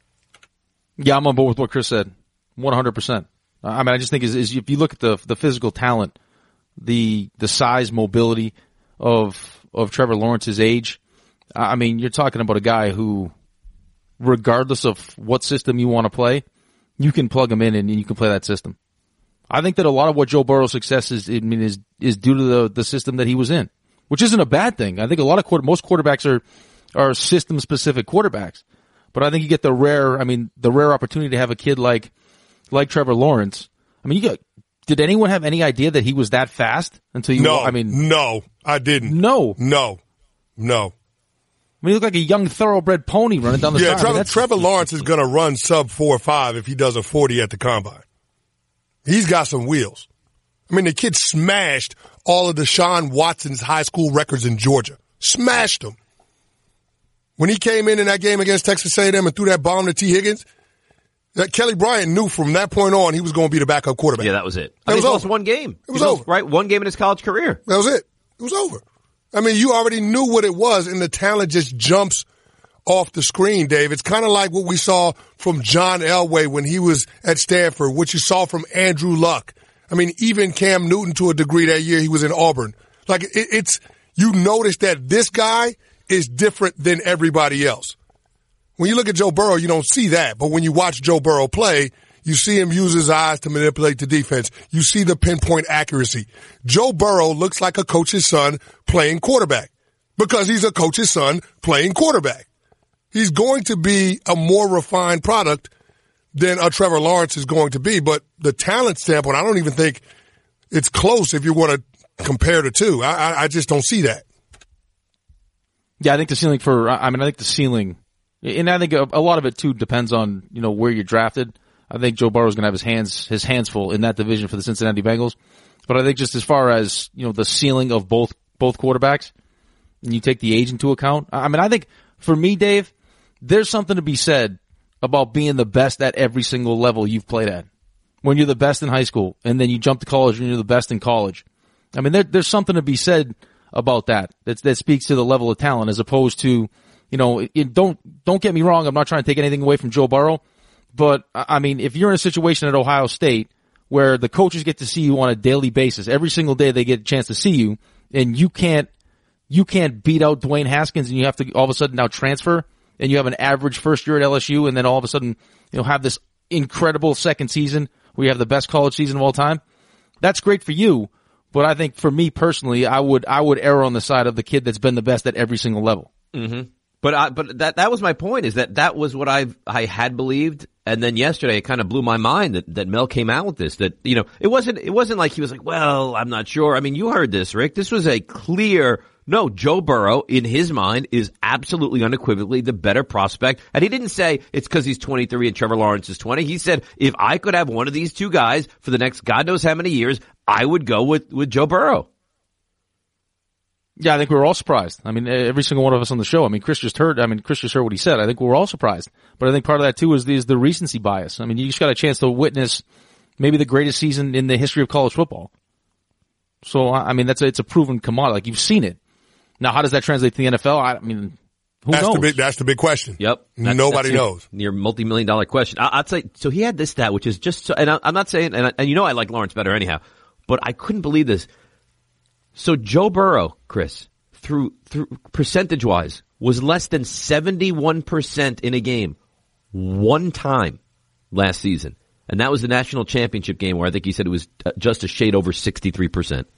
Yeah, I'm on board with what Chris said, one hundred percent. I mean, I just think is, is if you look at the the physical talent, the the size, mobility of of Trevor Lawrence's age, I mean, you're talking about a guy who, regardless of what system you want to play, you can plug him in and you can play that system. I think that a lot of what Joe Burrow's success is, I mean, is is due to the the system that he was in, which isn't a bad thing. I think a lot of quarter, most quarterbacks are are system specific quarterbacks. But I think you get the rare, I mean, the rare opportunity to have a kid like, like Trevor Lawrence. I mean, you got, did anyone have any idea that he was that fast until you, no, I mean. No, I didn't. No. No. No. I mean, he looked like a young thoroughbred pony running down the yeah, side. Trevor, I mean, Trevor Lawrence is going to run sub four or five if he does a forty at the combine. He's got some wheels. I mean, the kid smashed all of Deshaun Watson's high school records in Georgia. Smashed them. When he came in in that game against Texas A and M and threw that bomb to T. Higgins, that Kelly Bryant knew from that point on he was going to be the backup quarterback. Yeah, that was it. That I mean, was he over. lost one game. It was he over. Lost, right? One game in his college career. That was it. It was over. I mean, you already knew what it was, and the talent just jumps off the screen, Dave. It's kind of like what we saw from John Elway when he was at Stanford, what you saw from Andrew Luck. I mean, even Cam Newton to a degree that year he was in Auburn. Like, it, it's, you notice that this guy is different than everybody else. When you look at Joe Burrow, you don't see that. But when you watch Joe Burrow play, you see him use his eyes to manipulate the defense. You see the pinpoint accuracy. Joe Burrow looks like a coach's son playing quarterback because he's a coach's son playing quarterback. He's going to be a more refined product than a Trevor Lawrence is going to be. But the talent standpoint, I don't even think it's close if you want to compare the two. I, I, I just don't see that. Yeah, I think the ceiling for, I mean, I think the ceiling, and I think a, a lot of it too depends on, you know, where you're drafted. I think Joe Burrow's going to have his hands, his hands full in that division for the Cincinnati Bengals. But I think just as far as, you know, the ceiling of both, both quarterbacks, and you take the age into account, I mean, I think for me, Dave, there's something to be said about being the best at every single level you've played at. When you're the best in high school, and then you jump to college and you're the best in college. I mean, there, there's something to be said about that. That that speaks to the level of talent, as opposed to, you know, it, it, don't don't get me wrong. I'm not trying to take anything away from Joe Burrow, but I mean, if you're in a situation at Ohio State where the coaches get to see you on a daily basis, every single day they get a chance to see you, and you can't you can't beat out Dwayne Haskins, and you have to all of a sudden now transfer, and you have an average first year at L S U, and then all of a sudden you know have this incredible second season where you have the best college season of all time. That's great for you. But I think for me personally, I would I would err on the side of the kid that's been the best at every single level. Mm-hmm. But I, but that that was my point, is that that was what I I had believed, and then yesterday it kind of blew my mind that, that Mel came out with this. That, you know, it wasn't it wasn't like he was like, well, I'm not sure. I mean, you heard this, Rick. This was a clear no. Joe Burrow, in his mind, is absolutely unequivocally the better prospect, and he didn't say it's because he's twenty-three and Trevor Lawrence is twenty. He said, if I could have one of these two guys for the next God knows how many years, I would go with with Joe Burrow. Yeah, I think we were all surprised. I mean, every single one of us on the show. I mean, Chris just heard, I mean, Chris just heard what he said. I think we were all surprised. But I think part of that too is the, is the recency bias. I mean, you just got a chance to witness maybe the greatest season in the history of college football. So, I mean, that's a, it's a proven commodity. Like, you've seen it. Now, how does that translate to the N F L? I mean, who that's knows? The big, that's the big question. Yep. That's, Nobody that's your, knows. Your multi-million dollar question. I, I'd say, so he had this stat, which is just, so, and I, I'm not saying, and, I, and you know I like Lawrence better anyhow, but I couldn't believe this. So Joe Burrow, Chris, through, through percentage-wise, was less than seventy-one percent in a game one time last season. And that was the national championship game where I think he said it was just a shade over sixty-three percent.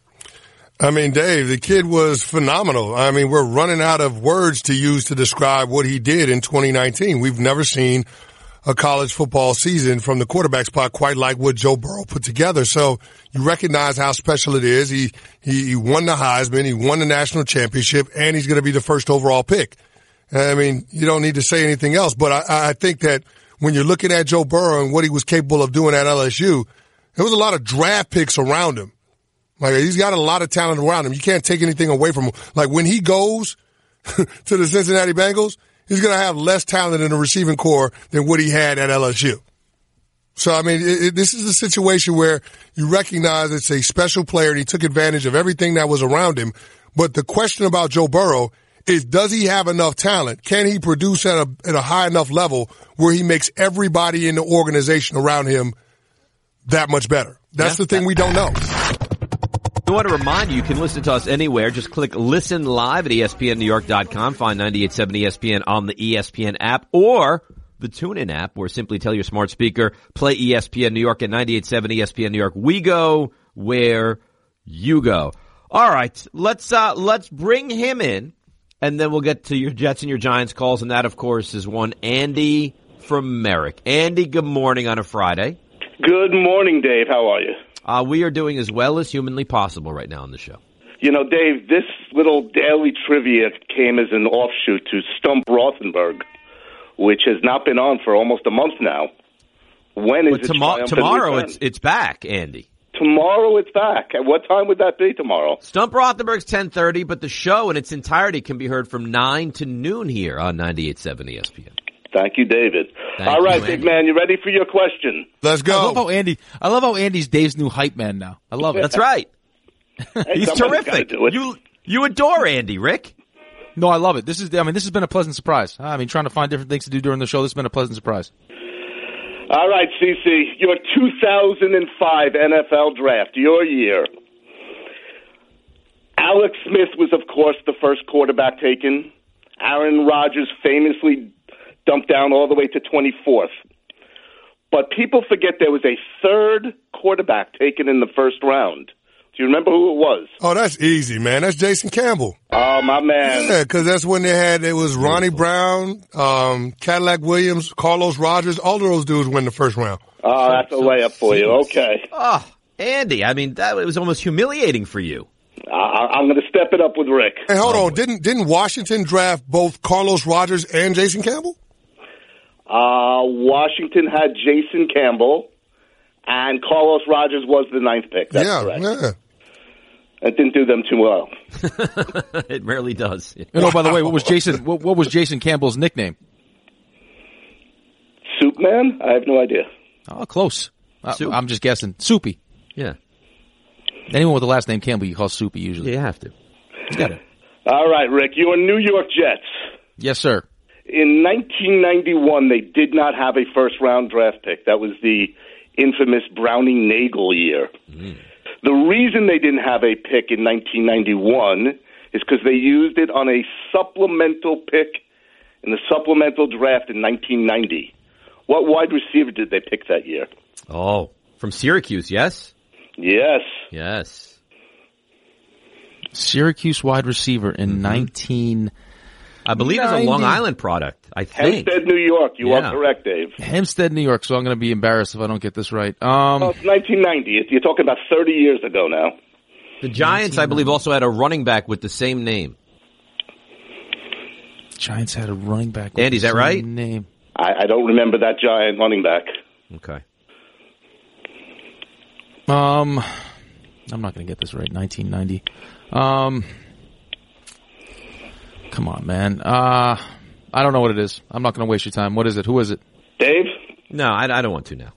I mean, Dave, the kid was phenomenal. I mean, we're running out of words to use to describe what he did in twenty nineteen. We've never seen a college football season from the quarterback spot quite like what Joe Burrow put together. So you recognize how special it is. He, he, he won the Heisman, he won the national championship, and he's going to be the first overall pick. I mean, you don't need to say anything else, but I, I think that when you're looking at Joe Burrow and what he was capable of doing at L S U, there was a lot of draft picks around him. Like, he's got a lot of talent around him. You can't take anything away from him. Like, when he goes to the Cincinnati Bengals, he's going to have less talent in the receiving core than what he had at L S U. So, I mean, it, it, this is a situation where you recognize it's a special player and he took advantage of everything that was around him. But the question about Joe Burrow is, does he have enough talent? Can he produce at a, at a high enough level where he makes everybody in the organization around him that much better? That's yeah. the thing we don't know. I want to remind you, you can listen to us anywhere. Just click Listen Live at E S P N New York dot com. Find ninety-eight point seven E S P N on the E S P N app or the TuneIn app, or simply tell your smart speaker, play E S P N New York at ninety-eight point seven E S P N New York. We go where you go. All right, let's uh let's bring him in, and then we'll get to your Jets and your Giants calls, and that, of course, is one Andy from Merrick. Andy, good morning on a Friday. Good morning, Dave. How are you? Uh, we are doing as well as humanly possible right now on the show. You know, Dave, this little daily trivia came as an offshoot to Stump Rothenberg, which has not been on for almost a month now. When is but it tomo- tomorrow? It's it's back, Andy. Tomorrow it's back. At what time would that be tomorrow? Stump Rothenberg's ten thirty, but the show in its entirety can be heard from nine to noon here on ninety-eight point seven E S P N. Thank you, David. Thank All right, you, big man, you ready for your question? Let's go. I love how Andy. I love how Andy's Dave's new hype man now. I love it. That's right. Hey, He's terrific. You you adore Andy, Rick. No, I love it. This is. I mean, this has been a pleasant surprise. I mean, trying to find different things to do during the show. This has been a pleasant surprise. All right, C C, your two thousand five N F L draft, your year. Alex Smith was, of course, the first quarterback taken. Aaron Rodgers famously dumped down all the way to twenty-fourth. But people forget there was a third quarterback taken in the first round. Do you remember who it was? Oh, that's easy, man. That's Jason Campbell. Oh, my man. Yeah, because that's when they had, it was Ronnie Brown, um, Cadillac Williams, Carlos Rogers. All of those dudes win the first round. Oh, that's a layup for you. Okay. Oh, Andy, I mean, that was almost humiliating for you. Uh, I'm going to step it up with Rick. Hey, hold on. Didn't didn't Washington draft both Carlos Rogers and Jason Campbell? Uh, Washington had Jason Campbell, and Carlos Rogers was the ninth pick. That's yeah, correct. yeah. It didn't do them too well. It rarely does. You know, by the way, what was Jason? What, what was Jason Campbell's nickname? Soup Man? I have no idea. Oh, close. Soup. I, I'm just guessing. Soupy. Yeah. Anyone with the last name Campbell, you call Soupy usually. Yeah, you have to. You got it. All right, Rick. Your New York Jets. Yes, sir. In nineteen ninety-one, they did not have a first-round draft pick. That was the infamous Browning-Nagel year. Mm. The reason they didn't have a pick in nineteen ninety-one is because they used it on a supplemental pick in the supplemental draft in nineteen ninety. What wide receiver did they pick that year? Oh, from Syracuse, yes? Yes. Yes. Syracuse wide receiver in mm-hmm. nineteen I believe it's a Long Island product, I think. Hempstead, New York. You Yeah. are correct, Dave. Hempstead, New York. So I'm going to be embarrassed if I don't get this right. Um, Well, it's nineteen ninety. You're talking about thirty years ago now. The Giants, I believe, also had a running back with the same name. Giants had a running back. With Andy, is the that same right? Name. I, I don't remember that Giant running back. Okay. Um, I'm not going to get this right. nineteen ninety. Um, come on, man. Uh, I don't know what it is. I'm not going to waste your time. What is it? Who is it? Dave? No, I, I don't want to now.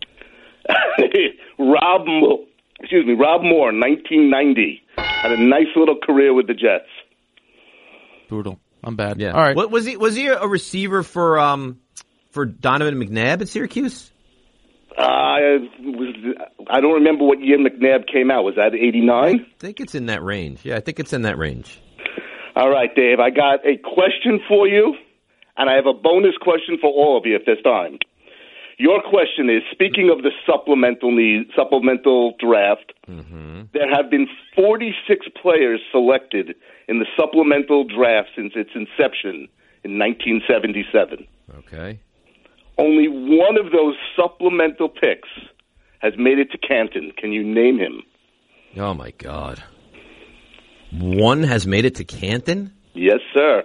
Rob, Mo- excuse me, Rob Moore, nineteen ninety. Had a nice little career with the Jets. Brutal. I'm bad. Yeah. All right. What, was he was he a receiver for um for Donovan McNabb at Syracuse? Uh, I was, I don't remember what year McNabb came out. Was that eighty-nine? I think it's in that range. Yeah, I think it's in that range. All right, Dave, I got a question for you, and I have a bonus question for all of you at this time. Your question is, speaking of the supplemental need, supplemental draft, Mm-hmm. there have been forty-six players selected in the supplemental draft since its inception in nineteen seventy-seven. Okay. Only one of those supplemental picks has made it to Canton. Can you name him? Oh, my God. One has made it to Canton? Yes, sir.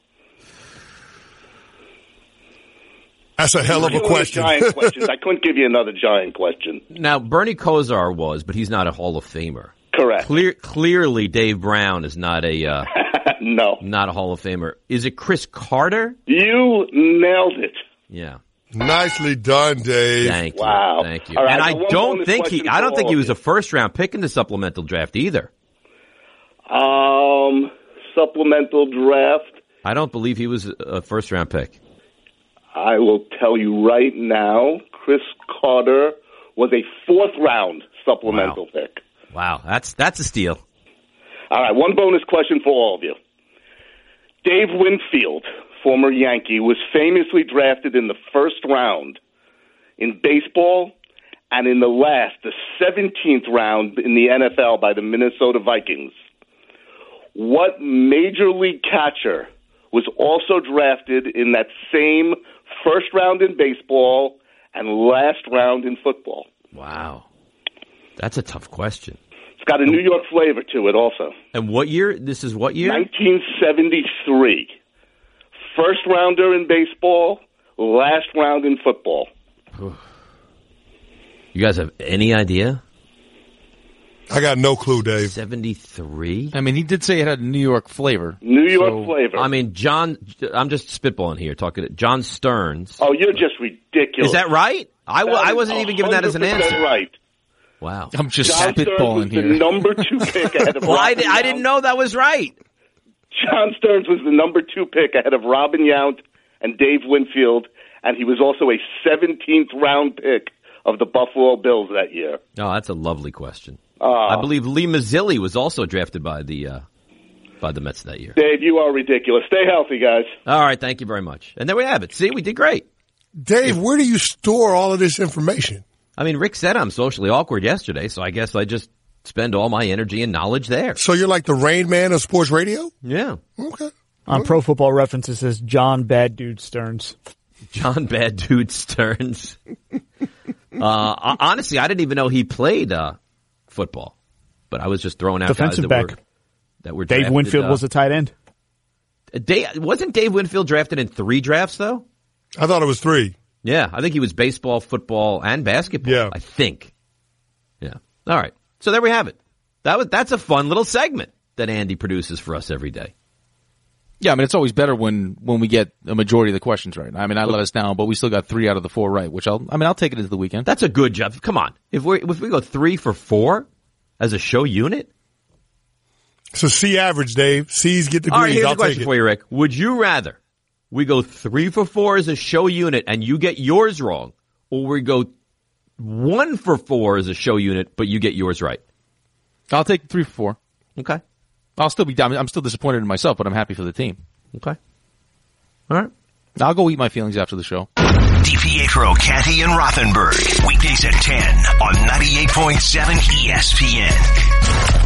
That's a hell of a Really question. Giant questions. I couldn't give you another giant question. Now, Bernie Kosar was, but he's not a Hall of Famer. Correct. Clear, clearly, Dave Brown is not a uh, no, not a Hall of Famer. Is it Chris Carter? You nailed it. Yeah. Nicely done, Dave. Thank you. Wow. Thank you. All right, and I so one don't bonus think he. question I for don't think all he of was you. a first round pick in the supplemental draft either. Um, supplemental draft. I don't believe he was a first round pick. I will tell you right now, Chris Carter was a fourth round supplemental Wow. pick. Wow, that's that's a steal. All right, one bonus question for all of you. Dave Winfield, former Yankee, was famously drafted in the first round in baseball and in the last, the seventeenth round in the N F L by the Minnesota Vikings. What major league catcher was also drafted in that same first round in baseball and last round in football? Wow, that's a tough question. It's got a New York flavor to it also. And what year? This is what year? nineteen seventy-three. First rounder in baseball, last round in football. You guys have any idea? I got no clue, Dave. seventy-three? I mean, he did say it had a New York flavor. New York So- flavor. I mean, John, I'm just spitballing here, talking to John Stearns. oh, you're just ridiculous. Is that right? I, w- That I is wasn't even giving that as an one hundred percent answer. Right. Wow. I'm just John Stearns was spitballing the here. number two pick ahead of Well, I, Robin di- I Yount. didn't know that was right. John Stearns was the number two pick ahead of Robin Yount and Dave Winfield, and he was also a seventeenth round pick of the Buffalo Bills that year. Oh, that's a lovely question. Uh, I believe Lee Mazzilli was also drafted by the uh, by the Mets that year. Dave, you are ridiculous. Stay healthy, guys. All right, thank you very much. And there we have it. See, we did great. Dave, where do you store all of this information? I mean, Rick said I'm socially awkward yesterday, so I guess I just spend all my energy and knowledge there. So you're like the Rain Man of sports radio? Yeah. Okay. On Pro Football Reference, it says John Bad Dude Stearns. John Bad Dude Stearns. uh, honestly, I didn't even know he played uh, football, but I was just throwing out Defensive guys that back. were that were Dave drafted, Winfield uh, was a tight end. Dave, wasn't Dave Winfield drafted in three drafts though? I thought it was three. Yeah, I think he was baseball, football, and basketball. Yeah. I think. Yeah. All right. So there we have it. That was that's a fun little segment that Andy produces for us every day. Yeah, I mean, it's always better when, when we get a majority of the questions right. I mean, I let us down, but we still got three out of the four right, which I'll, I mean, I'll take it into the weekend. That's a good job. Come on. If we if we go three for four as a show unit. So C average, Dave. C's get degrees. All right, here's I'll a question take it. for you, Rick. Would you rather we go three for four as a show unit and you get yours wrong, or we go one for four as a show unit but you get yours right? I'll take three for four. Okay. I'll still be, I'm still disappointed in myself, but I'm happy for the team. Okay. All right. I'll go eat my feelings after the show. DiPietro, Canty, and Rothenberg. Weekdays at ten on ninety-eight point seven E S P N.